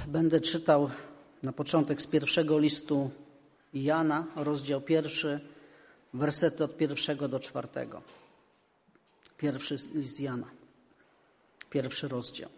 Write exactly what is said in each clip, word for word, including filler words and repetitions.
Będę czytał na początek z pierwszego listu Jana, rozdział pierwszy, wersety od pierwszego do czwartego. Pierwszy list Jana, pierwszy rozdział.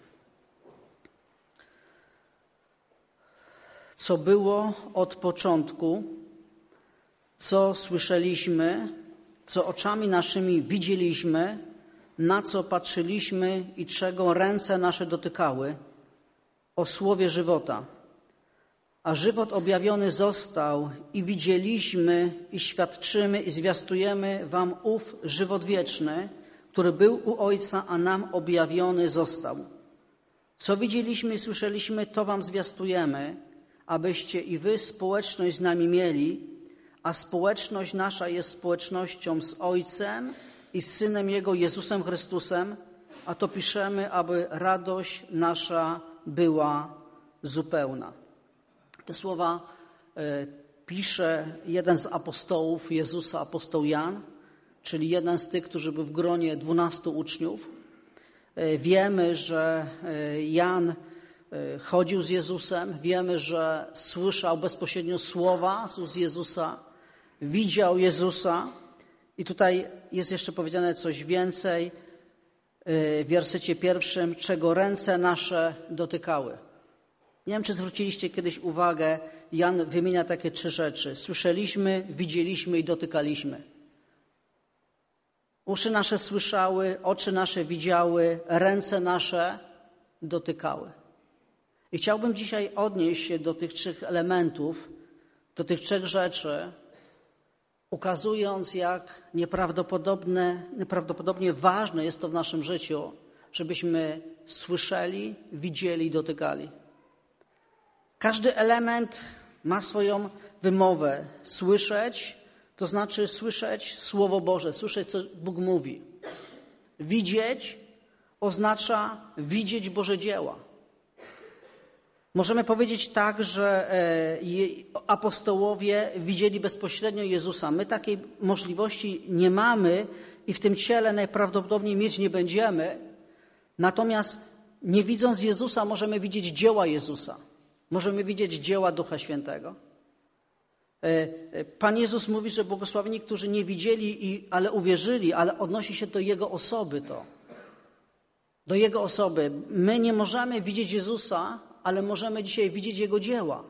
Co było od początku, co słyszeliśmy, co oczami naszymi widzieliśmy, na co patrzyliśmy i czego ręce nasze dotykały, o słowie żywota. A żywot objawiony został i widzieliśmy i świadczymy i zwiastujemy wam ów żywot wieczny, który był u Ojca, a nam objawiony został. Co widzieliśmy i słyszeliśmy, to wam zwiastujemy, abyście i wy społeczność z nami mieli, a społeczność nasza jest społecznością z Ojcem i z Synem Jego, Jezusem Chrystusem, a to piszemy, aby radość nasza była zupełna. Te słowa e, pisze jeden z apostołów Jezusa, apostoł Jan, czyli jeden z tych, którzy był w gronie dwunastu uczniów. E, wiemy, że e, Jan e, chodził z Jezusem, wiemy, że słyszał bezpośrednio słowa z ust Jezusa, widział Jezusa i tutaj jest jeszcze powiedziane coś więcej w wersecie pierwszym, czego ręce nasze dotykały. Nie wiem, czy zwróciliście kiedyś uwagę, Jan wymienia takie trzy rzeczy. Słyszeliśmy, widzieliśmy i dotykaliśmy. Uszy nasze słyszały, oczy nasze widziały, ręce nasze dotykały. I chciałbym dzisiaj odnieść się do tych trzech elementów, do tych trzech rzeczy, ukazując, jak nieprawdopodobne, nieprawdopodobnie ważne jest to w naszym życiu, żebyśmy słyszeli, widzieli i dotykali. Każdy element ma swoją wymowę. Słyszeć, to znaczy słyszeć Słowo Boże, słyszeć, co Bóg mówi. Widzieć oznacza widzieć Boże dzieła. Możemy powiedzieć tak, że apostołowie widzieli bezpośrednio Jezusa. My takiej możliwości nie mamy i w tym ciele najprawdopodobniej mieć nie będziemy. Natomiast nie widząc Jezusa możemy widzieć dzieła Jezusa. Możemy widzieć dzieła Ducha Świętego. Pan Jezus mówi, że błogosławieni, którzy nie widzieli, ale uwierzyli, ale odnosi się do Jego osoby to. Do Jego osoby. My nie możemy widzieć Jezusa, ale możemy dzisiaj widzieć Jego dzieła.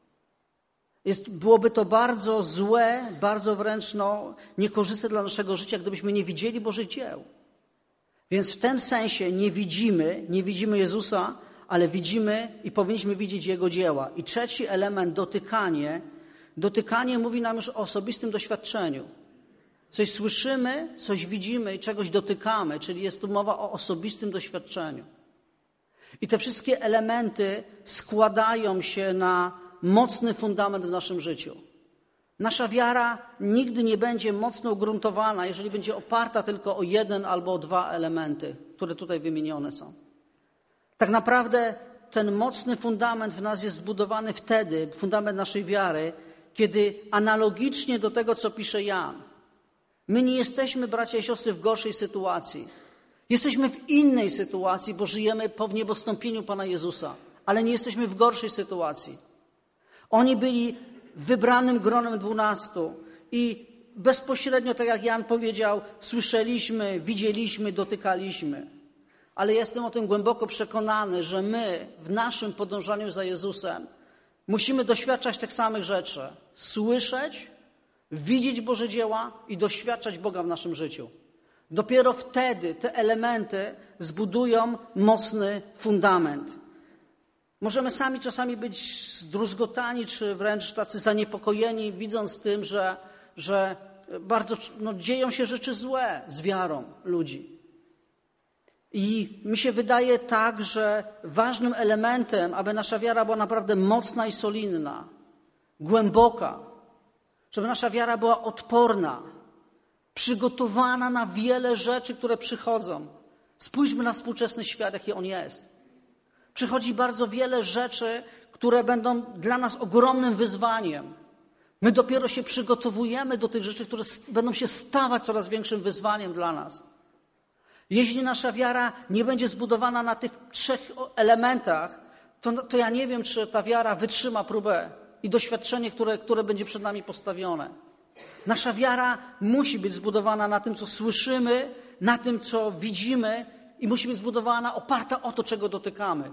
Jest, byłoby to bardzo złe, bardzo wręcz no, niekorzystne dla naszego życia, gdybyśmy nie widzieli Bożych dzieł. Więc w tym sensie nie widzimy, nie widzimy Jezusa, ale widzimy i powinniśmy widzieć Jego dzieła. I trzeci element, dotykanie. Dotykanie mówi nam już o osobistym doświadczeniu. Coś słyszymy, coś widzimy i czegoś dotykamy, czyli jest tu mowa o osobistym doświadczeniu. I te wszystkie elementy składają się na mocny fundament w naszym życiu. Nasza wiara nigdy nie będzie mocno ugruntowana, jeżeli będzie oparta tylko o jeden albo o dwa elementy, które tutaj wymienione są. Tak naprawdę ten mocny fundament w nas jest zbudowany wtedy, fundament naszej wiary, kiedy analogicznie do tego, co pisze Jan, my nie jesteśmy, bracia i siostry, w gorszej sytuacji. Jesteśmy w innej sytuacji, bo żyjemy po wniebostąpieniu Pana Jezusa, ale nie jesteśmy w gorszej sytuacji. Oni byli wybranym gronem dwunastu i bezpośrednio, tak jak Jan powiedział, słyszeliśmy, widzieliśmy, dotykaliśmy. Ale jestem o tym głęboko przekonany, że my w naszym podążaniu za Jezusem musimy doświadczać tych samych rzeczy. Słyszeć, widzieć Boże dzieła i doświadczać Boga w naszym życiu. Dopiero wtedy te elementy zbudują mocny fundament. Możemy sami czasami być zdruzgotani, czy wręcz tacy zaniepokojeni, widząc tym, że, że bardzo no, dzieją się rzeczy złe z wiarą ludzi. I mi się wydaje tak, że ważnym elementem, aby nasza wiara była naprawdę mocna i solidna, głęboka, żeby nasza wiara była odporna, przygotowana na wiele rzeczy, które przychodzą. Spójrzmy na współczesny świat, jaki on jest. Przychodzi bardzo wiele rzeczy, które będą dla nas ogromnym wyzwaniem. My dopiero się przygotowujemy do tych rzeczy, które będą się stawać coraz większym wyzwaniem dla nas. Jeśli nasza wiara nie będzie zbudowana na tych trzech elementach, to, to ja nie wiem, czy ta wiara wytrzyma próbę i doświadczenie, które, które będzie przed nami postawione. Nasza wiara musi być zbudowana na tym, co słyszymy, na tym, co widzimy i musi być zbudowana, oparta o to, czego dotykamy.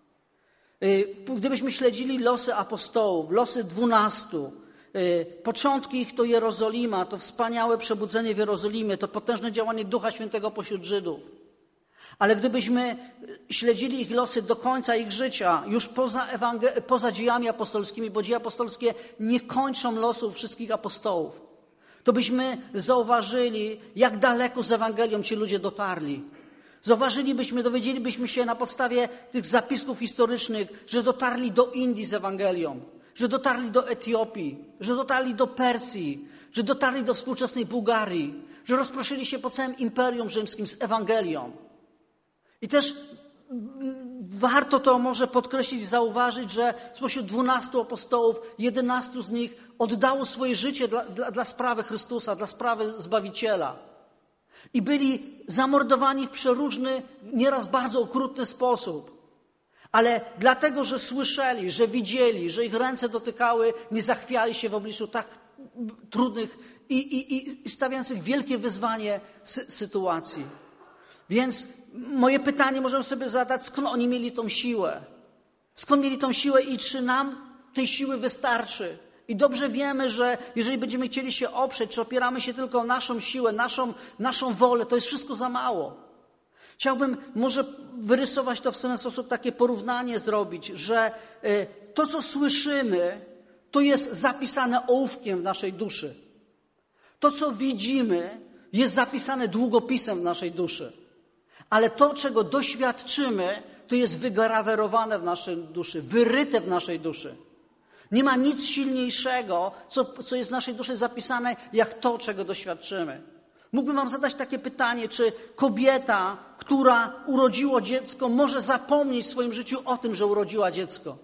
Gdybyśmy śledzili losy apostołów, losy dwunastu, początki ich to Jerozolima, to wspaniałe przebudzenie w Jerozolimie, to potężne działanie Ducha Świętego pośród Żydów. Ale gdybyśmy śledzili ich losy do końca ich życia, już poza, ewangel- poza dziejami apostolskimi, bo dzieje apostolskie nie kończą losów wszystkich apostołów, to byśmy zauważyli, jak daleko z Ewangelią ci ludzie dotarli. Zauważylibyśmy, dowiedzielibyśmy się na podstawie tych zapisków historycznych, że dotarli do Indii z Ewangelią, że dotarli do Etiopii, że dotarli do Persji, że dotarli do współczesnej Bułgarii, że rozproszyli się po całym Imperium Rzymskim z Ewangelią. I też warto to może podkreślić, zauważyć, że spośród dwunastu apostołów, jedenastu z nich oddało swoje życie dla, dla, dla sprawy Chrystusa, dla sprawy Zbawiciela. I byli zamordowani w przeróżny, nieraz bardzo okrutny sposób. Ale dlatego, że słyszeli, że widzieli, że ich ręce dotykały, nie zachwiali się w obliczu tak trudnych i, i, i stawiających wielkie wyzwanie sy- sytuacji. Więc moje pytanie możemy sobie zadać, skąd oni mieli tą siłę? Skąd mieli tą siłę i czy nam tej siły wystarczy? I dobrze wiemy, że jeżeli będziemy chcieli się oprzeć, czy opieramy się tylko o naszą siłę, naszą, naszą wolę, to jest wszystko za mało. Chciałbym może wyrysować to w ten sposób, takie porównanie zrobić, że to, co słyszymy, to jest zapisane ołówkiem w naszej duszy. To, co widzimy, jest zapisane długopisem w naszej duszy. Ale to, czego doświadczymy, to jest wygrawerowane w naszej duszy, wyryte w naszej duszy. Nie ma nic silniejszego, co, co jest w naszej duszy zapisane, jak to, czego doświadczymy. Mógłbym wam zadać takie pytanie, czy kobieta, która urodziła dziecko, może zapomnieć w swoim życiu o tym, że urodziła dziecko?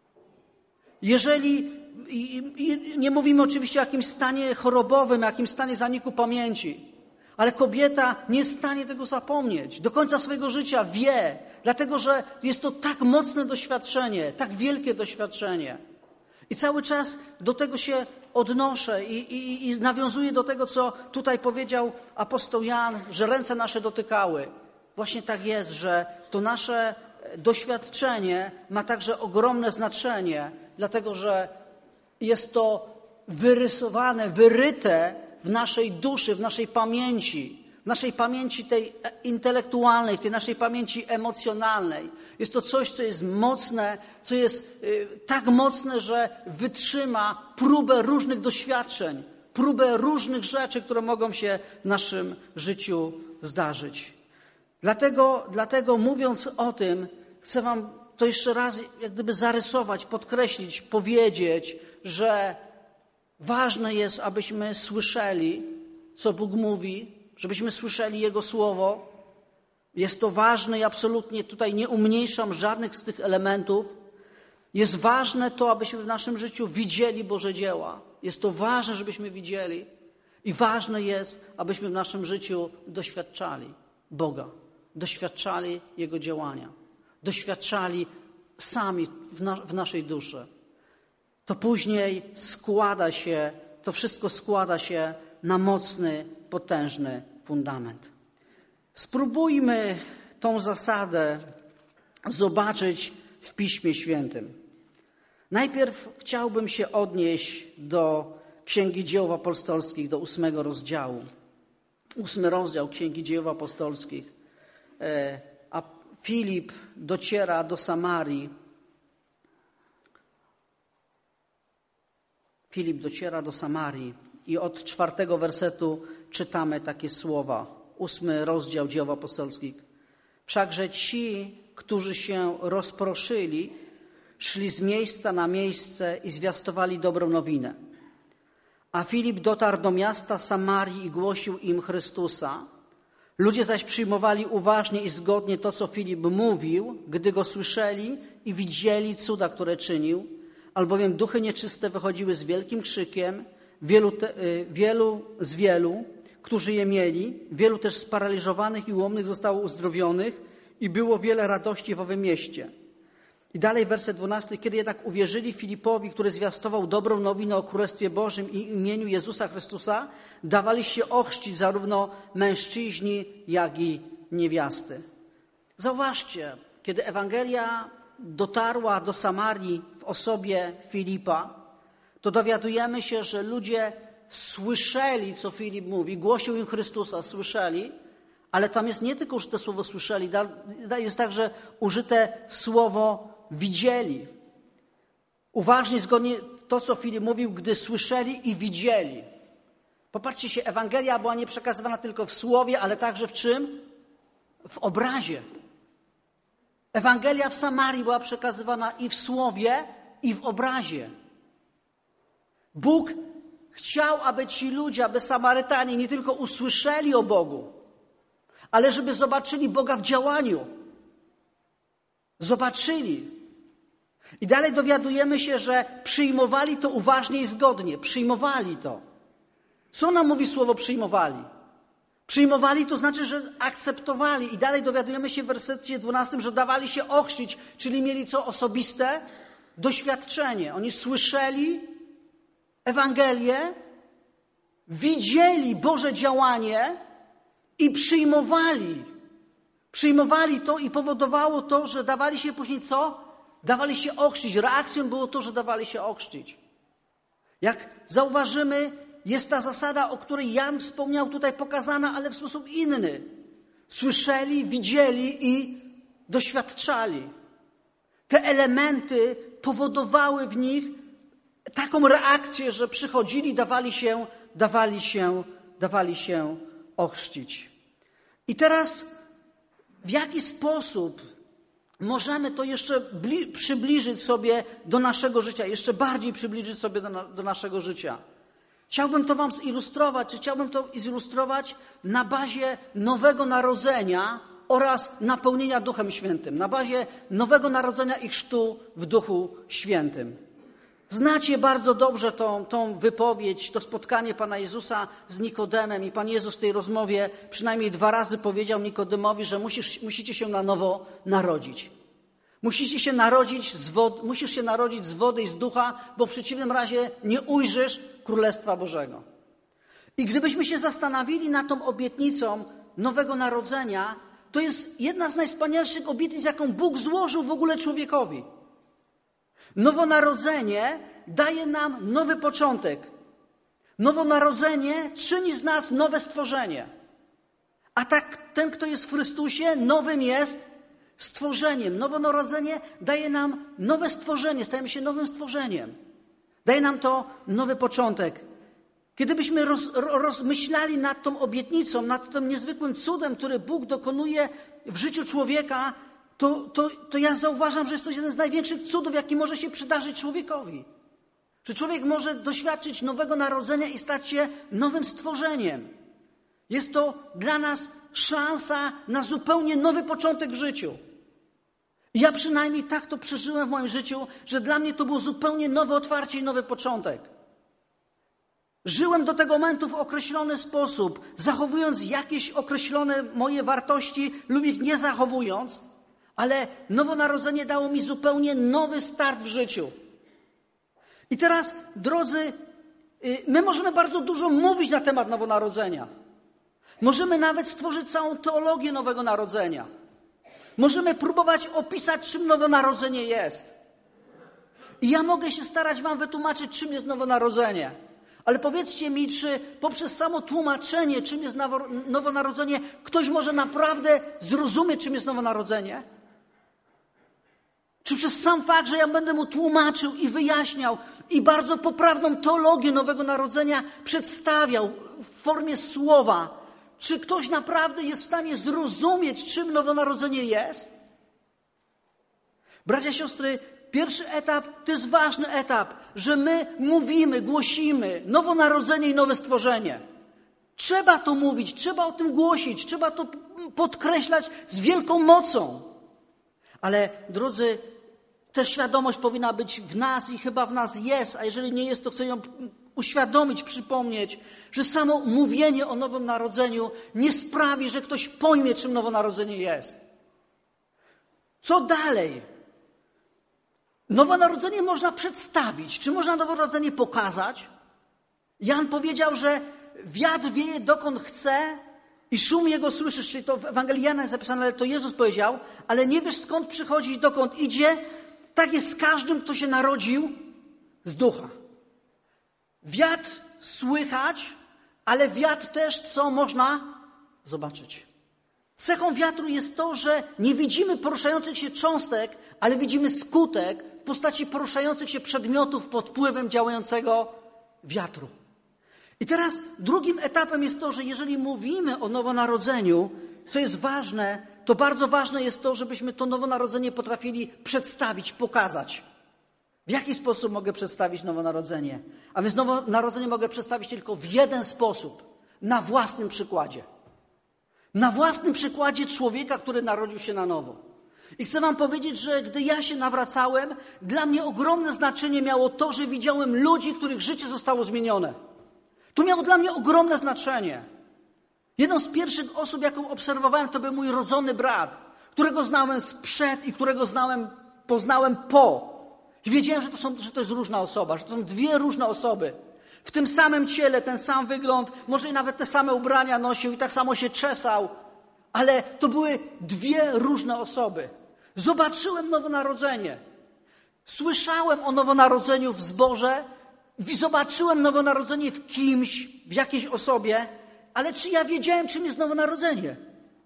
Jeżeli, i, i nie mówimy oczywiście o jakimś stanie chorobowym, jakimś stanie zaniku pamięci, ale kobieta nie jest w stanie tego zapomnieć. Do końca swojego życia wie, dlatego że jest to tak mocne doświadczenie, tak wielkie doświadczenie. I cały czas do tego się odnoszę i, i, i nawiązuję do tego, co tutaj powiedział apostoł Jan, że ręce nasze dotykały. Właśnie tak jest, że to nasze doświadczenie ma także ogromne znaczenie, dlatego że jest to wyrysowane, wyryte w naszej duszy, w naszej pamięci, w naszej pamięci tej intelektualnej, w tej naszej pamięci emocjonalnej. Jest to coś, co jest mocne, co jest y, tak mocne, że wytrzyma próbę różnych doświadczeń, próbę różnych rzeczy, które mogą się w naszym życiu zdarzyć. Dlatego, dlatego mówiąc o tym, chcę wam to jeszcze raz jak gdyby zarysować, podkreślić, powiedzieć, że ważne jest, abyśmy słyszeli, co Bóg mówi, żebyśmy słyszeli Jego Słowo. Jest to ważne i absolutnie tutaj nie umniejszam żadnych z tych elementów. Jest ważne to, abyśmy w naszym życiu widzieli Boże dzieła. Jest to ważne, żebyśmy widzieli i ważne jest, abyśmy w naszym życiu doświadczali Boga, doświadczali Jego działania, doświadczali sami w, na, w naszej duszy. To później składa się, to wszystko składa się na mocny, potężny fundament. Spróbujmy tą zasadę zobaczyć w Piśmie Świętym. Najpierw chciałbym się odnieść do Księgi Dzieł Apostolskich, do ósmego rozdziału. Ósmy rozdział Księgi Dzieł Apostolskich. A Filip dociera do Samarii. Filip dociera do Samarii i od czwartego wersetu czytamy takie słowa. Ósmy rozdział Dzieł Apostolskich. Wszakże ci, którzy się rozproszyli, szli z miejsca na miejsce i zwiastowali dobrą nowinę. A Filip dotarł do miasta Samarii i głosił im Chrystusa. Ludzie zaś przyjmowali uważnie i zgodnie to, co Filip mówił, gdy go słyszeli i widzieli cuda, które czynił, albowiem duchy nieczyste wychodziły z wielkim krzykiem, wielu, te, wielu z wielu, którzy je mieli, wielu też sparaliżowanych i ułomnych zostało uzdrowionych i było wiele radości w owym mieście. I dalej werset dwunasty. Kiedy jednak uwierzyli Filipowi, który zwiastował dobrą nowinę o Królestwie Bożym i imieniu Jezusa Chrystusa, dawali się ochrzcić zarówno mężczyźni, jak i niewiasty. Zauważcie, kiedy Ewangelia dotarła do Samarii w osobie Filipa, to dowiadujemy się, że ludzie słyszeli, co Filip mówi, głosił im Chrystusa, słyszeli, ale tam jest nie tylko użyte słowo słyszeli, jest także użyte słowo widzieli. Uważnie, zgodnie to, co Filip mówił, gdy słyszeli i widzieli. Popatrzcie się, Ewangelia była nie przekazywana tylko w słowie, ale także w czym? W obrazie. Ewangelia w Samarii była przekazywana i w słowie, i w obrazie. Bóg chciał, aby ci ludzie, aby Samarytanie nie tylko usłyszeli o Bogu, ale żeby zobaczyli Boga w działaniu. Zobaczyli. I dalej dowiadujemy się, że przyjmowali to uważnie i zgodnie. Przyjmowali to. Co nam mówi słowo przyjmowali? Przyjmowali to znaczy, że akceptowali. I dalej dowiadujemy się w wersecie dwunastym, że dawali się ochrzcić, czyli mieli co? Osobiste doświadczenie. Oni słyszeli Ewangelię, widzieli Boże działanie i przyjmowali. Przyjmowali to i powodowało to, że dawali się później co? Dawali się ochrzcić. Reakcją było to, że dawali się ochrzcić. Jak zauważymy, jest ta zasada, o której Jan wspomniał tutaj pokazana, ale w sposób inny. Słyszeli, widzieli i doświadczali. Te elementy powodowały w nich taką reakcję, że przychodzili, dawali się, dawali się, dawali się ochrzcić. I teraz w jaki sposób możemy to jeszcze bli- przybliżyć sobie do naszego życia, jeszcze bardziej przybliżyć sobie do, na- do naszego życia? Chciałbym to wam zilustrować, czy chciałbym to zilustrować na bazie nowego narodzenia oraz napełnienia Duchem Świętym, na bazie nowego narodzenia i chrztu w Duchu Świętym. Znacie bardzo dobrze tą, tą wypowiedź, to spotkanie Pana Jezusa z Nikodemem i Pan Jezus w tej rozmowie przynajmniej dwa razy powiedział Nikodemowi, że musisz, musicie się na nowo narodzić. Musicie się narodzić z wody, musisz się narodzić z wody i z ducha, bo w przeciwnym razie nie ujrzysz Królestwa Bożego. I gdybyśmy się zastanowili nad tą obietnicą nowego narodzenia, to jest jedna z najwspanialszych obietnic, jaką Bóg złożył w ogóle człowiekowi. Nowonarodzenie daje nam nowy początek. Nowonarodzenie czyni z nas nowe stworzenie. A tak ten, kto jest w Chrystusie, nowym jest stworzeniem. Nowonarodzenie daje nam nowe stworzenie. Stajemy się nowym stworzeniem. Daje nam to nowy początek. Kiedybyśmy roz, rozmyślali nad tą obietnicą, nad tym niezwykłym cudem, który Bóg dokonuje w życiu człowieka, to, to, to ja zauważam, że jest to jeden z największych cudów, jaki może się przydarzyć człowiekowi. Że człowiek może doświadczyć nowego narodzenia i stać się nowym stworzeniem. Jest to dla nas szansa na zupełnie nowy początek w życiu. I ja przynajmniej tak to przeżyłem w moim życiu, że dla mnie to było zupełnie nowe otwarcie i nowy początek. Żyłem do tego momentu w określony sposób, zachowując jakieś określone moje wartości lub ich nie zachowując, ale nowonarodzenie dało mi zupełnie nowy start w życiu. I teraz, drodzy, my możemy bardzo dużo mówić na temat nowonarodzenia. Możemy nawet stworzyć całą teologię nowego narodzenia. Możemy próbować opisać, czym nowonarodzenie jest. I ja mogę się starać wam wytłumaczyć, czym jest nowonarodzenie. Ale powiedzcie mi, czy poprzez samo tłumaczenie, czym jest nowonarodzenie, ktoś może naprawdę zrozumieć, czym jest nowonarodzenie? Czy przez sam fakt, że ja będę mu tłumaczył i wyjaśniał i bardzo poprawną teologię nowego narodzenia przedstawiał w formie słowa, czy ktoś naprawdę jest w stanie zrozumieć, czym nowonarodzenie jest? Bracia, siostry, pierwszy etap to jest ważny etap, że my mówimy, głosimy nowonarodzenie i nowe stworzenie. Trzeba to mówić, trzeba o tym głosić, trzeba to podkreślać z wielką mocą. Ale drodzy, ta świadomość powinna być w nas i chyba w nas jest, a jeżeli nie jest, to chcę ją uświadomić, przypomnieć, że samo mówienie o Nowym Narodzeniu nie sprawi, że ktoś pojmie, czym nowonarodzenie jest. Co dalej? nowonarodzenie można przedstawić. Czy można nowonarodzenie pokazać? Jan powiedział, że wiatr wieje dokąd chce i szum jego słyszysz. Czyli to w Ewangelii Jana jest zapisane, ale to Jezus powiedział, ale nie wiesz skąd przychodzi i dokąd idzie. Tak jest z każdym, kto się narodził z ducha. Wiatr słychać, ale wiatr też co można zobaczyć. Cechą wiatru jest to, że nie widzimy poruszających się cząstek, ale widzimy skutek w postaci poruszających się przedmiotów pod wpływem działającego wiatru. I teraz drugim etapem jest to, że jeżeli mówimy o nowonarodzeniu, co jest ważne, to bardzo ważne jest to, żebyśmy to nowonarodzenie potrafili przedstawić, pokazać. W jaki sposób mogę przedstawić nowonarodzenie? A więc nowonarodzenie mogę przedstawić tylko w jeden sposób. Na własnym przykładzie. Na własnym przykładzie człowieka, który narodził się na nowo. I chcę wam powiedzieć, że gdy ja się nawracałem, dla mnie ogromne znaczenie miało to, że widziałem ludzi, których życie zostało zmienione. To miało dla mnie ogromne znaczenie. Jedną z pierwszych osób, jaką obserwowałem, to był mój rodzony brat, którego znałem sprzed i którego znałem, poznałem po. I wiedziałem, że to, są, że to jest różna osoba, że to są dwie różne osoby. W tym samym ciele, ten sam wygląd, może i nawet te same ubrania nosił i tak samo się czesał. Ale to były dwie różne osoby. Zobaczyłem nowonarodzenie. Słyszałem o nowonarodzeniu w zborze. Zobaczyłem nowonarodzenie w kimś, w jakiejś osobie. Ale czy ja wiedziałem, czym jest nowonarodzenie?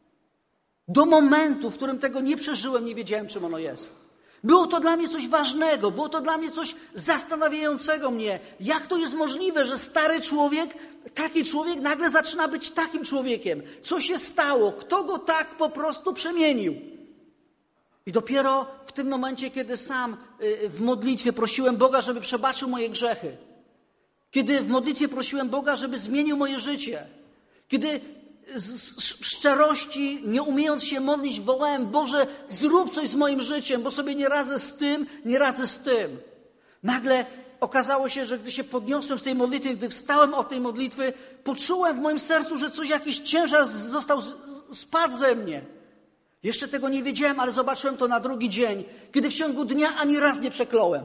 Do momentu, w którym tego nie przeżyłem, nie wiedziałem, czym ono jest. Było to dla mnie coś ważnego, było to dla mnie coś zastanawiającego mnie. Jak to jest możliwe, że stary człowiek, taki człowiek nagle zaczyna być takim człowiekiem? Co się stało? Kto go tak po prostu przemienił? I dopiero w tym momencie, kiedy sam w modlitwie prosiłem Boga, żeby przebaczył moje grzechy. Kiedy w modlitwie prosiłem Boga, żeby zmienił moje życie. Kiedy z szczerości, nie umiejąc się modlić, wołałem: Boże, zrób coś z moim życiem, bo sobie nie radzę z tym, nie radzę z tym. Nagle okazało się, że gdy się podniosłem z tej modlitwy, gdy wstałem od tej modlitwy, poczułem w moim sercu, że coś, jakiś ciężar został, spadł ze mnie. Jeszcze tego nie wiedziałem, ale zobaczyłem to na drugi dzień, kiedy w ciągu dnia ani raz nie przekląłem.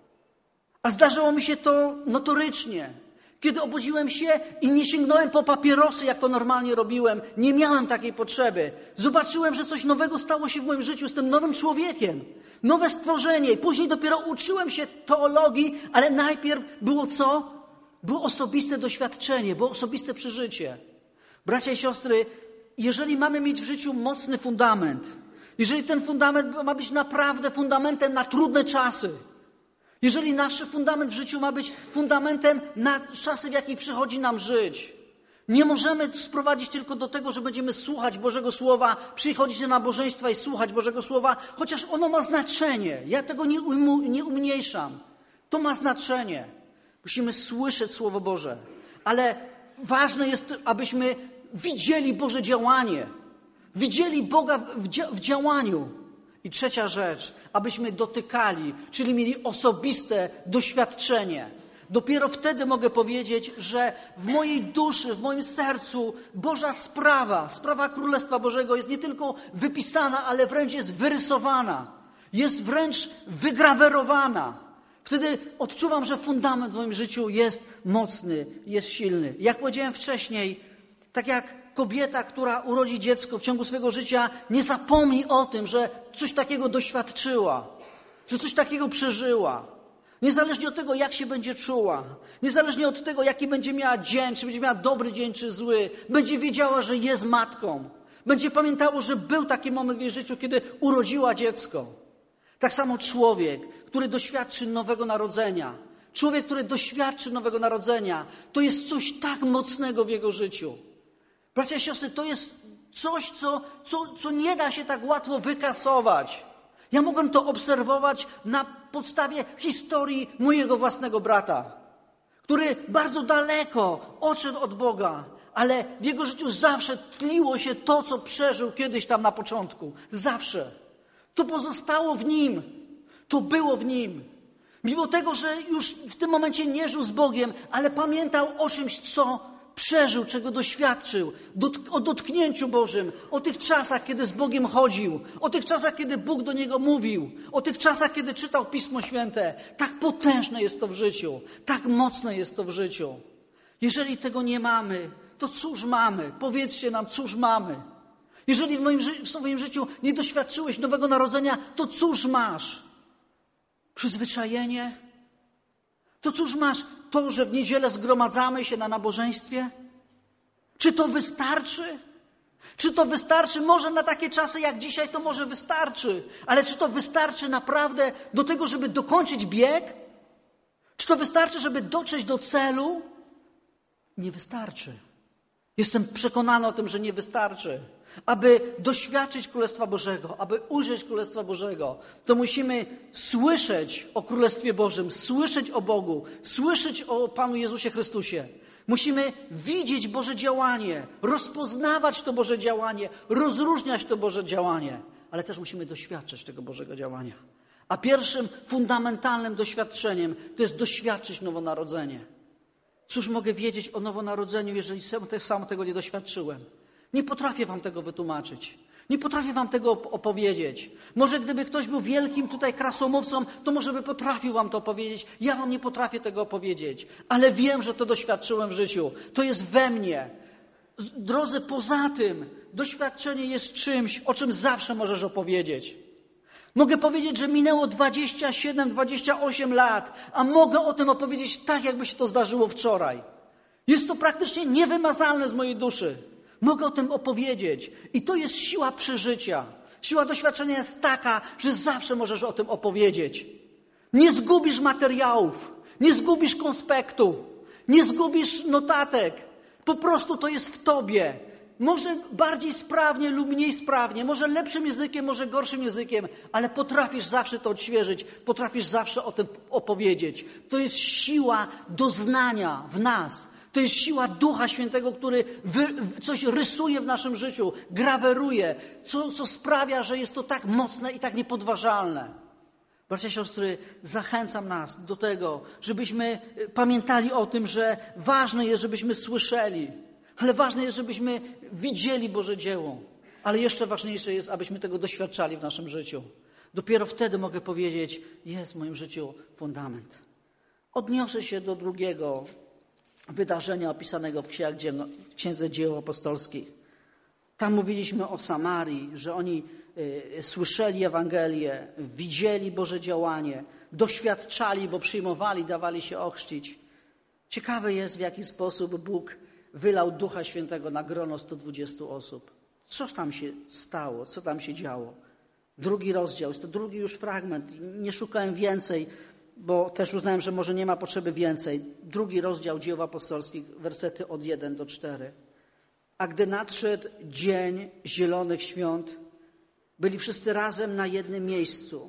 A zdarzyło mi się to notorycznie. Kiedy obudziłem się i nie sięgnąłem po papierosy, jak to normalnie robiłem, nie miałem takiej potrzeby. Zobaczyłem, że coś nowego stało się w moim życiu, jestem nowym człowiekiem, nowe stworzenie. I później dopiero uczyłem się teologii, ale najpierw było co? Było osobiste doświadczenie, było osobiste przeżycie. Bracia i siostry, jeżeli mamy mieć w życiu mocny fundament, jeżeli ten fundament ma być naprawdę fundamentem na trudne czasy, jeżeli nasz fundament w życiu ma być fundamentem na czasy, w jakich przychodzi nam żyć, nie możemy sprowadzić tylko do tego, że będziemy słuchać Bożego Słowa, przychodzić na nabożeństwa i słuchać Bożego Słowa, chociaż ono ma znaczenie. Ja tego nie, ujmu, nie umniejszam. To ma znaczenie. Musimy słyszeć Słowo Boże. Ale ważne jest, abyśmy widzieli Boże działanie. Widzieli Boga w, dzia- w działaniu. I trzecia rzecz, abyśmy dotykali, czyli mieli osobiste doświadczenie. Dopiero wtedy mogę powiedzieć, że w mojej duszy, w moim sercu Boża sprawa, sprawa Królestwa Bożego jest nie tylko wypisana, ale wręcz jest wyrysowana. Jest wręcz wygrawerowana. Wtedy odczuwam, że fundament w moim życiu jest mocny, jest silny. Jak powiedziałem wcześniej, tak jak kobieta, która urodzi dziecko w ciągu swojego życia, nie zapomni o tym, że coś takiego doświadczyła, że coś takiego przeżyła. Niezależnie od tego, jak się będzie czuła, niezależnie od tego, jaki będzie miała dzień, czy będzie miała dobry dzień, czy zły, będzie wiedziała, że jest matką. Będzie pamiętało, że był taki moment w jej życiu, kiedy urodziła dziecko. Tak samo człowiek, który doświadczy nowego narodzenia, człowiek, który doświadczy nowego narodzenia, to jest coś tak mocnego w jego życiu. Bracia i siostry, to jest coś, co, co, co nie da się tak łatwo wykasować. Ja mogłem to obserwować na podstawie historii mojego własnego brata, który bardzo daleko odszedł od Boga, ale w jego życiu zawsze tliło się to, co przeżył kiedyś tam na początku. Zawsze. To pozostało w nim. To było w nim. Mimo tego, że już w tym momencie nie żył z Bogiem, ale pamiętał o czymś, co przeżył, czego doświadczył, dot- o dotknięciu Bożym, o tych czasach, kiedy z Bogiem chodził, o tych czasach, kiedy Bóg do niego mówił, o tych czasach, kiedy czytał Pismo Święte. Tak potężne jest to w życiu, tak mocne jest to w życiu. Jeżeli tego nie mamy, to cóż mamy? Powiedzcie nam, cóż mamy? Jeżeli w, moim ży- w swoim życiu nie doświadczyłeś nowego narodzenia, to cóż masz? Przyzwyczajenie? To cóż masz? To, że w niedzielę zgromadzamy się na nabożeństwie? Czy to wystarczy? Czy to wystarczy? Może na takie czasy jak dzisiaj to może wystarczy. Ale czy to wystarczy naprawdę do tego, żeby dokończyć bieg? Czy to wystarczy, żeby dotrzeć do celu? Nie wystarczy. Jestem przekonany o tym, że nie wystarczy. Aby doświadczyć Królestwa Bożego, aby ujrzeć Królestwa Bożego, to musimy słyszeć o Królestwie Bożym, słyszeć o Bogu, słyszeć o Panu Jezusie Chrystusie. Musimy widzieć Boże działanie, rozpoznawać to Boże działanie, rozróżniać to Boże działanie, ale też musimy doświadczać tego Bożego działania. A pierwszym fundamentalnym doświadczeniem to jest doświadczyć nowonarodzenie. Cóż mogę wiedzieć o nowonarodzeniu, jeżeli sam tego nie doświadczyłem? Nie potrafię wam tego wytłumaczyć. Nie potrafię wam tego opowiedzieć. Może gdyby ktoś był wielkim tutaj krasomówcą, to może by potrafił wam to opowiedzieć. Ja wam nie potrafię tego opowiedzieć, ale wiem, że to doświadczyłem w życiu. To jest we mnie. Drodzy, poza tym doświadczenie jest czymś, o czym zawsze możesz opowiedzieć. Mogę powiedzieć, że minęło dwadzieścia siedem, dwadzieścia osiem lat, a mogę o tym opowiedzieć tak, jakby się to zdarzyło wczoraj. Jest to praktycznie niewymazalne z mojej duszy. Mogę o tym opowiedzieć. I to jest siła przeżycia. Siła doświadczenia jest taka, że zawsze możesz o tym opowiedzieć. Nie zgubisz materiałów, nie zgubisz konspektu, nie zgubisz notatek. Po prostu to jest w tobie. Może bardziej sprawnie lub mniej sprawnie, może lepszym językiem, może gorszym językiem, ale potrafisz zawsze to odświeżyć, potrafisz zawsze o tym opowiedzieć. To jest siła doznania w nas. To jest siła Ducha Świętego, który wy, coś rysuje w naszym życiu, graweruje, co, co sprawia, że jest to tak mocne i tak niepodważalne. Bracia, siostry, zachęcam nas do tego, żebyśmy pamiętali o tym, że ważne jest, żebyśmy słyszeli, ale ważne jest, żebyśmy widzieli Boże dzieło. Ale jeszcze ważniejsze jest, abyśmy tego doświadczali w naszym życiu. Dopiero wtedy mogę powiedzieć, jest w moim życiu fundament. Odniosę się do drugiego wydarzenia opisanego w Księdze Dzieł Apostolskich. Tam mówiliśmy o Samarii, że oni y, słyszeli Ewangelię, widzieli Boże działanie, doświadczali, bo przyjmowali, dawali się ochrzcić. Ciekawe jest, w jaki sposób Bóg wylał Ducha Świętego na grono stu dwudziestu osób. Co tam się stało? Co tam się działo? Drugi rozdział, jest to drugi już fragment. Nie szukałem więcej, bo też uznałem, że może nie ma potrzeby więcej. Drugi rozdział Dzieł Apostolskich, wersety od jeden do czterech. A gdy nadszedł dzień Zielonych Świąt, byli wszyscy razem na jednym miejscu.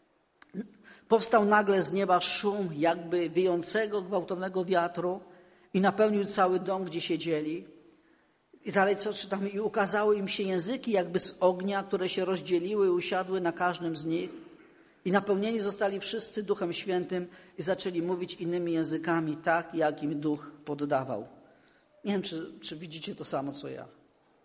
Powstał nagle z nieba szum, jakby wiejącego gwałtownego wiatru i napełnił cały dom, gdzie siedzieli. I dalej co czytamy? I ukazały im się języki jakby z ognia, które się rozdzieliły i usiadły na każdym z nich. I napełnieni zostali wszyscy Duchem Świętym i zaczęli mówić innymi językami, tak jak im Duch poddawał. Nie wiem, czy, czy widzicie to samo, co ja.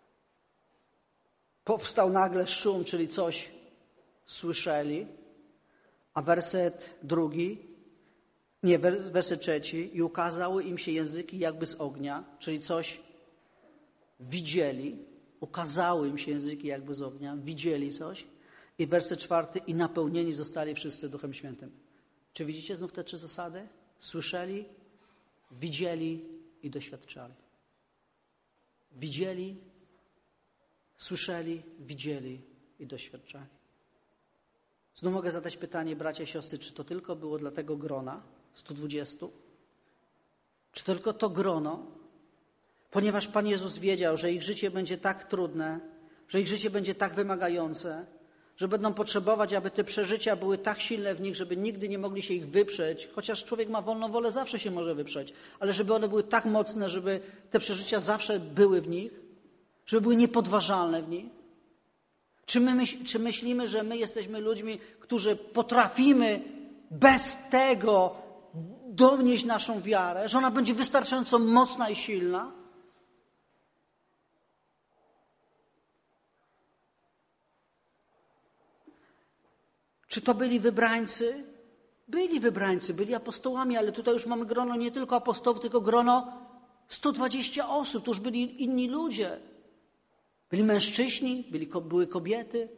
Powstał nagle szum, czyli coś słyszeli, a werset drugi, nie, werset trzeci, i ukazały im się języki jakby z ognia, czyli coś widzieli, ukazały im się języki jakby z ognia, widzieli coś. I werset czwarty, i napełnieni zostali wszyscy Duchem Świętym. Czy widzicie znów te trzy zasady? Słyszeli, widzieli i doświadczali. Widzieli, słyszeli, widzieli i doświadczali. Znów mogę zadać pytanie, bracia i siostry, czy to tylko było dla tego grona, stu dwudziestu? Czy tylko to grono? Ponieważ Pan Jezus wiedział, że ich życie będzie tak trudne, że ich życie będzie tak wymagające, że będą potrzebować, aby te przeżycia były tak silne w nich, żeby nigdy nie mogli się ich wyprzeć, chociaż człowiek ma wolną wolę, zawsze się może wyprzeć, ale żeby one były tak mocne, żeby te przeżycia zawsze były w nich, żeby były niepodważalne w nich. Czy my myśl, czy myślimy, że my jesteśmy ludźmi, którzy potrafimy bez tego donieść naszą wiarę, że ona będzie wystarczająco mocna i silna? Czy to byli wybrańcy? Byli wybrańcy, byli apostołami, ale tutaj już mamy grono nie tylko apostołów, tylko grono sto dwadzieścia osób. To już byli inni ludzie. Byli mężczyźni, byli, były kobiety.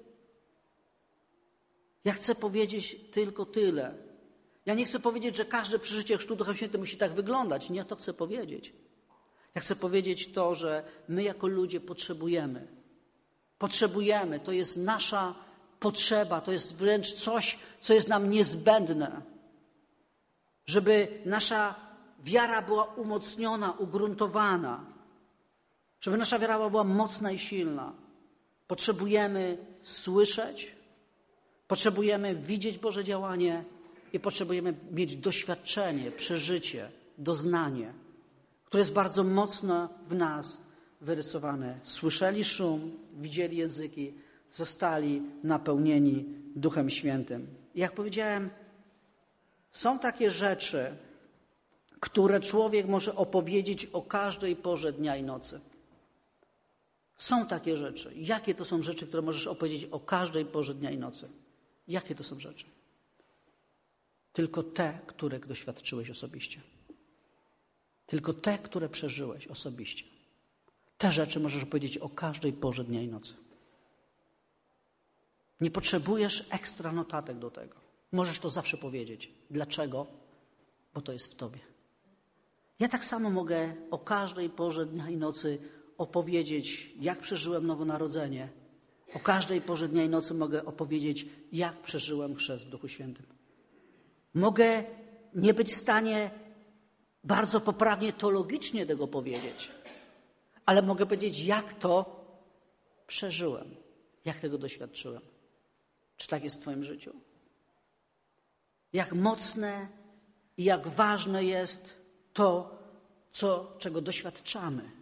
Ja chcę powiedzieć tylko tyle. Ja nie chcę powiedzieć, że każde przeżycie chrztu Duchem Świętym musi tak wyglądać. Nie to chcę powiedzieć. Ja chcę powiedzieć to, że my jako ludzie potrzebujemy. Potrzebujemy. To jest nasza potrzeba. To jest wręcz coś, co jest nam niezbędne. Żeby nasza wiara była umocniona, ugruntowana. Żeby nasza wiara była mocna i silna. Potrzebujemy słyszeć. Potrzebujemy widzieć Boże działanie. I potrzebujemy mieć doświadczenie, przeżycie, doznanie, które jest bardzo mocno w nas wyrysowane. Słyszeli szum, widzieli języki, zostali napełnieni Duchem Świętym. I jak powiedziałem, są takie rzeczy, które człowiek może opowiedzieć o każdej porze dnia i nocy. Są takie rzeczy. Jakie to są rzeczy, które możesz opowiedzieć o każdej porze dnia i nocy? Jakie to są rzeczy? Tylko te, których doświadczyłeś osobiście. Tylko te, które przeżyłeś osobiście. Te rzeczy możesz powiedzieć o każdej porze dnia i nocy. Nie potrzebujesz ekstra notatek do tego. Możesz to zawsze powiedzieć. Dlaczego? Bo to jest w tobie. Ja tak samo mogę o każdej porze dnia i nocy opowiedzieć, jak przeżyłem nowonarodzenie. O każdej porze dnia i nocy mogę opowiedzieć, jak przeżyłem chrzest w Duchu Świętym. Mogę nie być w stanie bardzo poprawnie teologicznie tego powiedzieć, ale mogę powiedzieć, jak to przeżyłem, jak tego doświadczyłem. Czy tak jest w twoim życiu? Jak mocne i jak ważne jest to, co, czego doświadczamy.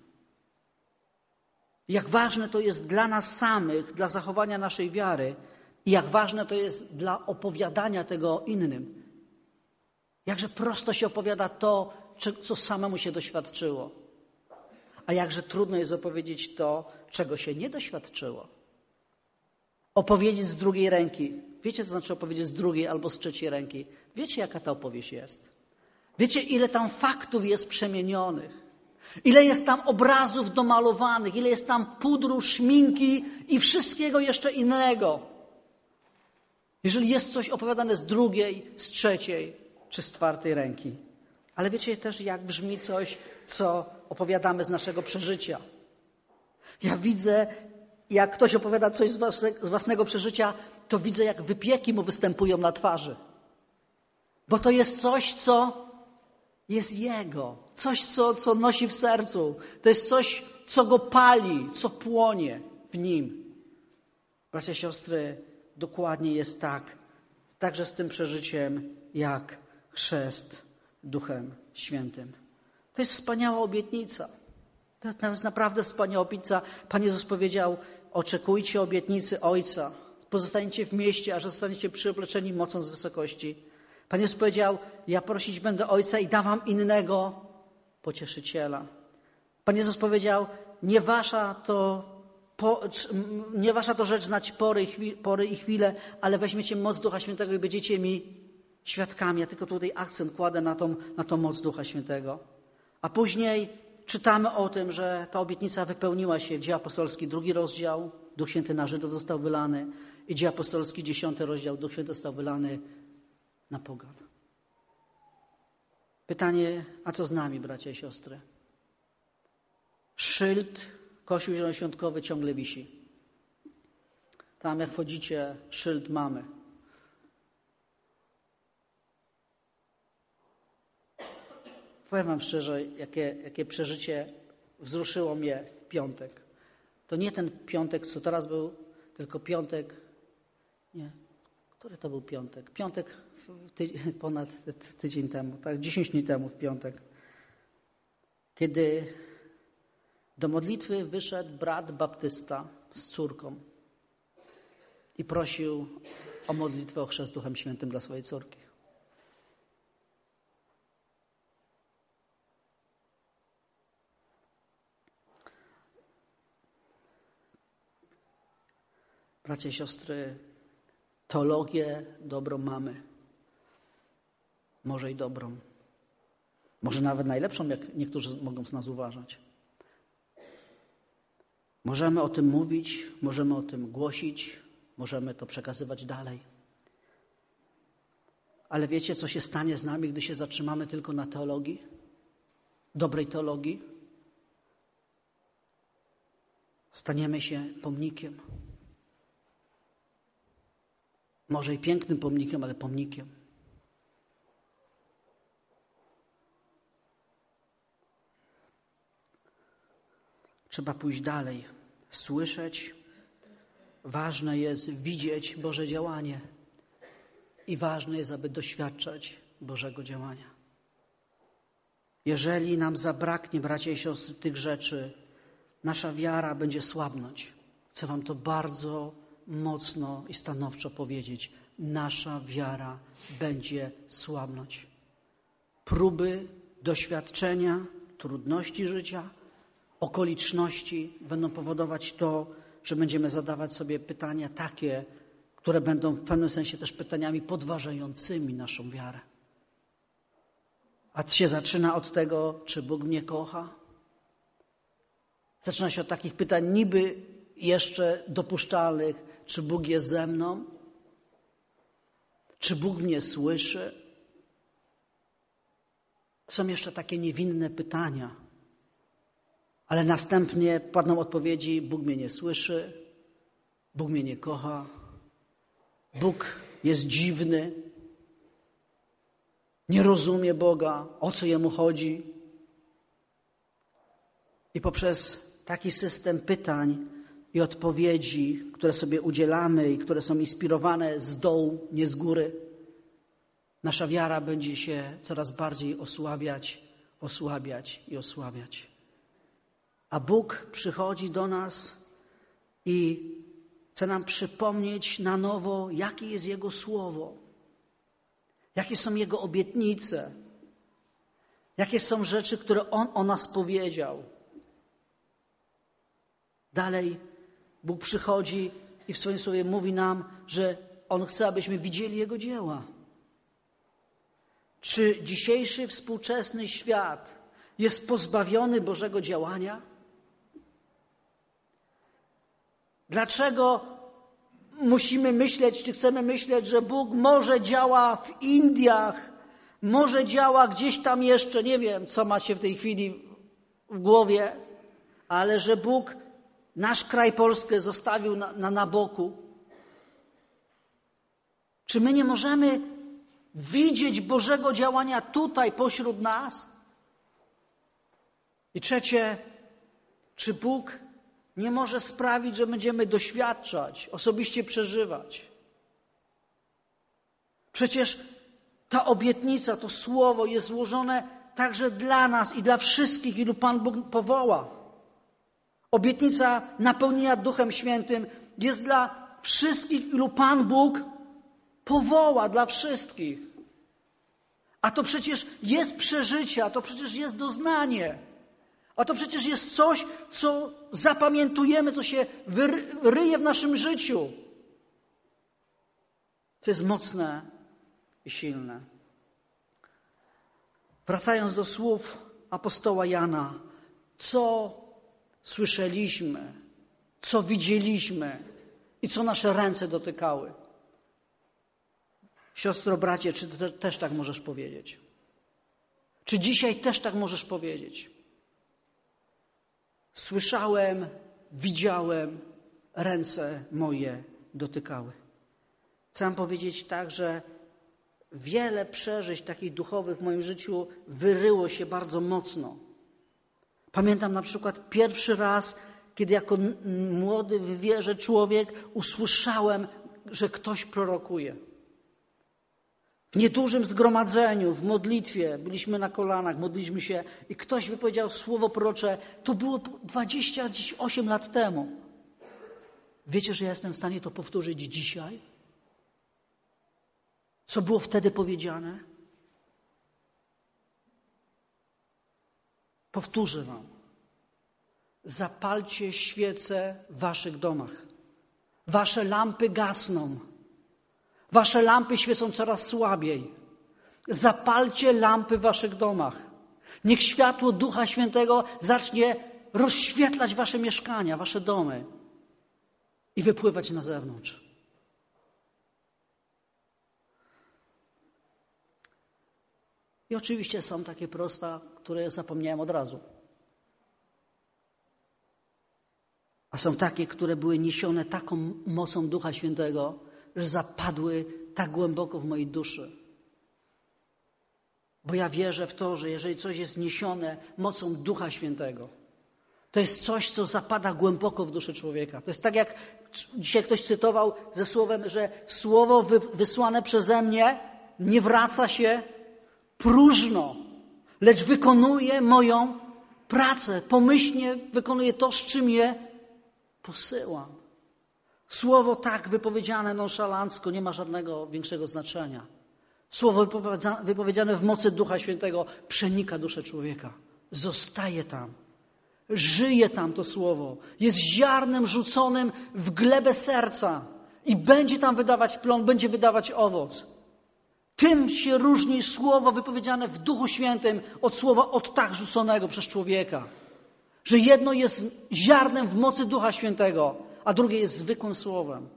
Jak ważne to jest dla nas samych, dla zachowania naszej wiary i jak ważne to jest dla opowiadania tego innym. Jakże prosto się opowiada to, co samemu się doświadczyło. A jakże trudno jest opowiedzieć to, czego się nie doświadczyło. Opowiedzieć z drugiej ręki. Wiecie, co znaczy opowiedzieć z drugiej albo z trzeciej ręki? Wiecie, jaka ta opowieść jest? Wiecie, ile tam faktów jest przemienionych? Ile jest tam obrazów domalowanych? Ile jest tam pudru, szminki i wszystkiego jeszcze innego? Jeżeli jest coś opowiadane z drugiej, z trzeciej czy z czwartej ręki. Ale wiecie też, jak brzmi coś, co opowiadamy z naszego przeżycia. Ja widzę, jak ktoś opowiada coś z własnego przeżycia, to widzę, jak wypieki mu występują na twarzy. Bo to jest coś, co jest jego. Coś, co, co nosi w sercu. To jest coś, co go pali, co płonie w nim. Bracia, siostry, dokładnie jest tak. Także z tym przeżyciem, jak chrzest Duchem Świętym. To jest wspaniała obietnica. To jest naprawdę wspaniała obietnica. Pan Jezus powiedział, oczekujcie obietnicy Ojca. Pozostaniecie w mieście, aż zostaniecie przyobleczeni mocą z wysokości. Pan Jezus powiedział, ja prosić będę Ojca i dam wam innego pocieszyciela. Pan Jezus powiedział, nie wasza to, po, nie wasza to rzecz znać pory i, chwile, pory i chwile, ale weźmiecie moc Ducha Świętego i będziecie mi świadkami. Ja tylko tutaj akcent kładę na tą, na tą moc Ducha Świętego. A później czytamy o tym, że ta obietnica wypełniła się. Dzieje apostolskie, drugi rozdział, Duch Święty na Żydów został wylany. I Dzieje apostolskie, dziesiąty rozdział, Duch Święty został wylany na pogan. Pytanie, a co z nami, bracia i siostry? Szyld, Kościół Zielonoświątkowy ciągle wisi. Tam jak wchodzicie, szyld mamy. Powiem wam szczerze, jakie, jakie przeżycie wzruszyło mnie w piątek. To nie ten piątek, co teraz był, tylko piątek, nie, który to był piątek? Piątek ty, ponad tydzień temu, tak, dziesięć dni temu w piątek. Kiedy do modlitwy wyszedł brat baptysta z córką i prosił o modlitwę o chrzest Duchem Świętym dla swojej córki. Bracia i siostry, Teologię dobrą mamy. Może i dobrą. Może nawet najlepszą, jak niektórzy mogą z nas uważać. Możemy o tym mówić, możemy o tym głosić, możemy to przekazywać dalej. Ale wiecie, co się stanie z nami, gdy się zatrzymamy tylko na teologii? Dobrej teologii? Staniemy się pomnikiem. Może i pięknym pomnikiem, ale pomnikiem. Trzeba pójść dalej, słyszeć. Ważne jest widzieć Boże działanie i ważne jest, aby doświadczać Bożego działania. Jeżeli nam zabraknie, bracia i siostry, tych rzeczy, nasza wiara będzie słabnąć. Chcę wam to bardzo mocno i stanowczo powiedzieć. Nasza wiara będzie słabnąć. Próby, doświadczenia, trudności życia, okoliczności będą powodować to, że będziemy zadawać sobie pytania takie, które będą w pewnym sensie też pytaniami podważającymi naszą wiarę. A się zaczyna od tego, czy Bóg mnie kocha? Zaczyna się od takich pytań niby jeszcze dopuszczalnych, czy Bóg jest ze mną? Czy Bóg mnie słyszy? Są jeszcze takie niewinne pytania. Ale następnie padną odpowiedzi: Bóg mnie nie słyszy, Bóg mnie nie kocha, Bóg jest dziwny, nie rozumie Boga, o co Jemu chodzi. I poprzez taki system pytań i odpowiedzi, które sobie udzielamy i które są inspirowane z dołu, nie z góry, nasza wiara będzie się coraz bardziej osłabiać, osłabiać i osłabiać. A Bóg przychodzi do nas i chce nam przypomnieć na nowo, jakie jest Jego słowo, jakie są Jego obietnice, jakie są rzeczy, które On o nas powiedział. Dalej Bóg przychodzi i w swoim słowie mówi nam, że On chce, abyśmy widzieli Jego dzieła. Czy dzisiejszy współczesny świat jest pozbawiony Bożego działania? Dlaczego musimy myśleć, czy chcemy myśleć, że Bóg może działa w Indiach, może działa gdzieś tam jeszcze, nie wiem, co macie w tej chwili w głowie, ale że Bóg nasz kraj Polskę zostawił na, na, na boku? Czy my nie możemy widzieć Bożego działania tutaj pośród nas? I trzecie, czy Bóg nie może sprawić, że będziemy doświadczać, osobiście przeżywać? Przecież ta obietnica, to słowo jest złożone także dla nas i dla wszystkich, ilu Pan Bóg powoła. Obietnica napełnienia Duchem Świętym jest dla wszystkich, ilu Pan Bóg powoła, dla wszystkich. A to przecież jest przeżycie, a to przecież jest doznanie. A to przecież jest coś, co zapamiętujemy, co się wyryje w naszym życiu. To jest mocne i silne. Wracając do słów apostoła Jana, co słyszeliśmy, co widzieliśmy i co nasze ręce dotykały. Siostro, bracie, czy ty też tak możesz powiedzieć? Czy dzisiaj też tak możesz powiedzieć? Słyszałem, widziałem, ręce moje dotykały. Chcę powiedzieć tak, że wiele przeżyć takich duchowych w moim życiu wyryło się bardzo mocno. Pamiętam na przykład pierwszy raz, kiedy jako młody w wierze człowiek usłyszałem, że ktoś prorokuje. W niedużym zgromadzeniu, w modlitwie, byliśmy na kolanach, modliliśmy się i ktoś wypowiedział słowo prorocze. To było dwadzieścia osiem lat temu. Wiecie, że ja jestem w stanie to powtórzyć dzisiaj? Co było wtedy powiedziane? Powtórzę wam. Zapalcie świece w waszych domach. Wasze lampy gasną. Wasze lampy świecą coraz słabiej. Zapalcie lampy w waszych domach. Niech światło Ducha Świętego zacznie rozświetlać wasze mieszkania, wasze domy i wypływać na zewnątrz. I oczywiście są takie prosta, które zapomniałem od razu. A są takie, które były niesione taką mocą Ducha Świętego, że zapadły tak głęboko w mojej duszy. Bo ja wierzę w to, że jeżeli coś jest niesione mocą Ducha Świętego, to jest coś, co zapada głęboko w duszę człowieka. To jest tak, jak dzisiaj ktoś cytował ze słowem, że słowo wysłane przeze mnie nie wraca się próżno, lecz wykonuje moją pracę. Pomyślnie wykonuje to, z czym je posyłam. Słowo tak wypowiedziane nonszalancko nie ma żadnego większego znaczenia. Słowo wypowiedziane w mocy Ducha Świętego przenika duszę człowieka. Zostaje tam. Żyje tam to słowo. Jest ziarnem rzuconym w glebę serca i będzie tam wydawać plon, będzie wydawać owoc. Tym się różni słowo wypowiedziane w Duchu Świętym od słowa od tak rzuconego przez człowieka. Że jedno jest ziarnem w mocy Ducha Świętego, a drugie jest zwykłym słowem.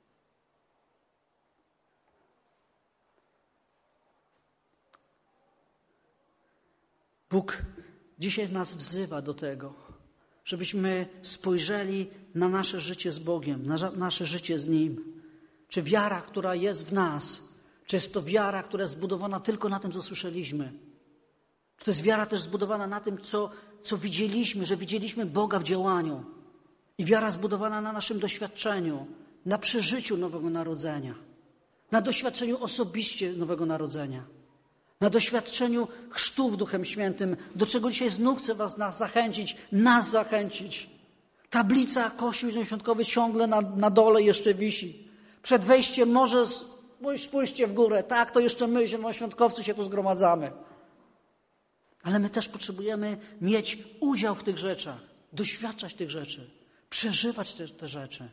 Bóg dzisiaj nas wzywa do tego, żebyśmy spojrzeli na nasze życie z Bogiem, na nasze życie z Nim. Czy wiara, która jest w nas, czy jest to wiara, która jest zbudowana tylko na tym, co słyszeliśmy? Czy to jest wiara też zbudowana na tym, co, co widzieliśmy, że widzieliśmy Boga w działaniu? I wiara zbudowana na naszym doświadczeniu, na przeżyciu Nowego Narodzenia, na doświadczeniu osobiście Nowego Narodzenia, na doświadczeniu chrztu w Duchem Świętym, do czego dzisiaj znów chcę was nas zachęcić, nas zachęcić. Tablica Kościół Zielonoświątkowy ciągle na, na dole jeszcze wisi. Przed wejściem może spójrzcie w górę, tak, to jeszcze my, zielonoświątkowcy, się tu zgromadzamy. Ale my też potrzebujemy mieć udział w tych rzeczach, doświadczać tych rzeczy, przeżywać te, te rzeczy.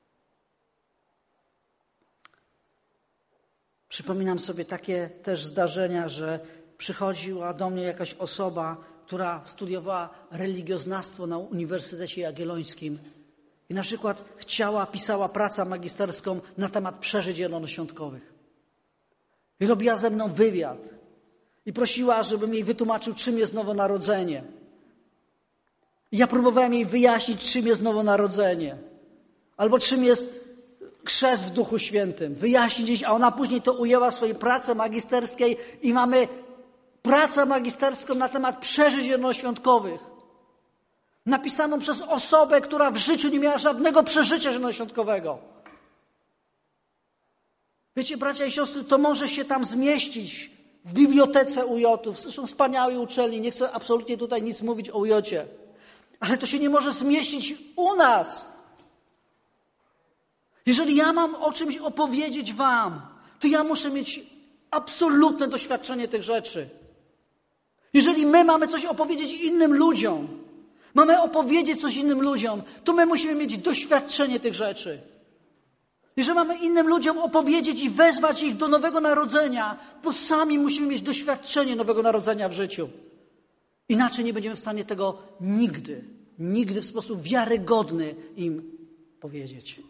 Przypominam sobie takie też zdarzenia, że przychodziła do mnie jakaś osoba, która studiowała religioznawstwo na Uniwersytecie Jagiellońskim i na przykład chciała, pisała pracę magisterską na temat przeżyć zielonoświątkowych. I robiła ze mną wywiad i prosiła, żebym jej wytłumaczył, czym jest nowonarodzenie. I ja próbowałem jej wyjaśnić, czym jest nowonarodzenie, albo czym jest chrzest w Duchu Świętym, wyjaśnić, a ona później to ujęła w swojej pracy magisterskiej i mamy pracę magisterską na temat przeżyć zielonoświątkowych. Napisaną przez osobę, która w życiu nie miała żadnego przeżycia zielonoświątkowego. Wiecie, bracia i siostry, to może się tam zmieścić w bibliotece U J-ów. Zresztą wspaniałej uczelni, nie chcę absolutnie tutaj nic mówić o U J-cie. Ale to się nie może zmieścić u nas. Jeżeli ja mam o czymś opowiedzieć wam, to ja muszę mieć absolutne doświadczenie tych rzeczy. Jeżeli my mamy coś opowiedzieć innym ludziom, mamy opowiedzieć coś innym ludziom, to my musimy mieć doświadczenie tych rzeczy. Jeżeli mamy innym ludziom opowiedzieć i wezwać ich do Nowego Narodzenia, to sami musimy mieć doświadczenie Nowego Narodzenia w życiu. Inaczej nie będziemy w stanie tego nigdy, nigdy w sposób wiarygodny im powiedzieć.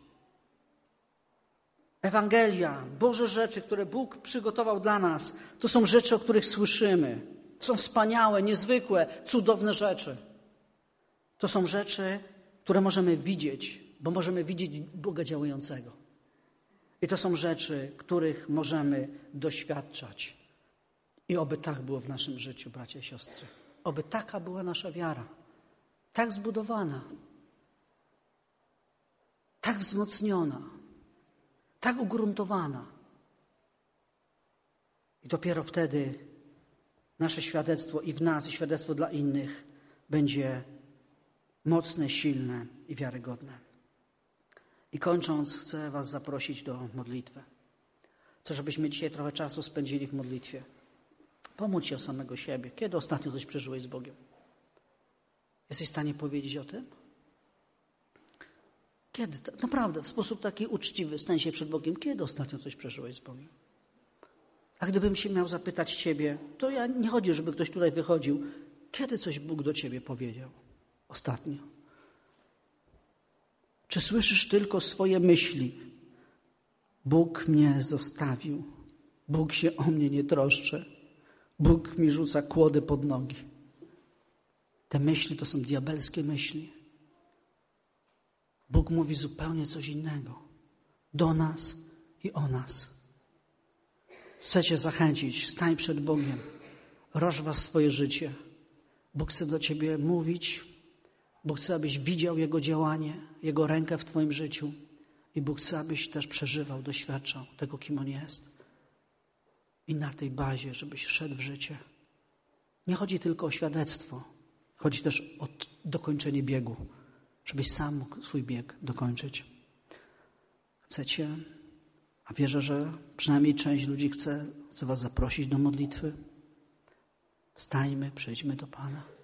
Ewangelia, Boże rzeczy, które Bóg przygotował dla nas, to są rzeczy, o których słyszymy. To są wspaniałe, niezwykłe, cudowne rzeczy. To są rzeczy, które możemy widzieć, bo możemy widzieć Boga działającego. I to są rzeczy, których możemy doświadczać. I oby tak było w naszym życiu, bracia i siostry. Oby taka była nasza wiara. Tak zbudowana. Tak wzmocniona. Tak ugruntowana. I dopiero wtedy nasze świadectwo i w nas, i świadectwo dla innych będzie mocne, silne i wiarygodne. I kończąc, chcę was zaprosić do modlitwy. Chcę, żebyśmy dzisiaj trochę czasu spędzili w modlitwie. Pomódl się o samego siebie. Kiedy ostatnio coś przeżyłeś z Bogiem? Jesteś w stanie powiedzieć o tym? Kiedy? Naprawdę, w sposób taki uczciwy, stań się przed Bogiem. Kiedy ostatnio coś przeżyłeś z Bogiem? A gdybym się miał zapytać ciebie, to ja nie chodzi, żeby ktoś tutaj wychodził. Kiedy coś Bóg do ciebie powiedział? Ostatnio. Czy słyszysz tylko swoje myśli? Bóg mnie zostawił. Bóg się o mnie nie troszczy. Bóg mi rzuca kłody pod nogi. Te myśli to są diabelskie myśli. Bóg mówi zupełnie coś innego. Do nas i o nas. Chcę cię zachęcić. Stań przed Bogiem. Rozważ swoje życie. Bóg chce do ciebie mówić. Bóg chce, abyś widział Jego działanie, Jego rękę w twoim życiu. I Bóg chce, abyś też przeżywał, doświadczał tego, kim On jest. I na tej bazie, żebyś szedł w życie. Nie chodzi tylko o świadectwo. Chodzi też o dokończenie biegu. Żebyś sam mógł swój bieg dokończyć. Chcecie, a wierzę, że przynajmniej część ludzi chce, chce was zaprosić do modlitwy. Wstańmy, przejdźmy do Pana.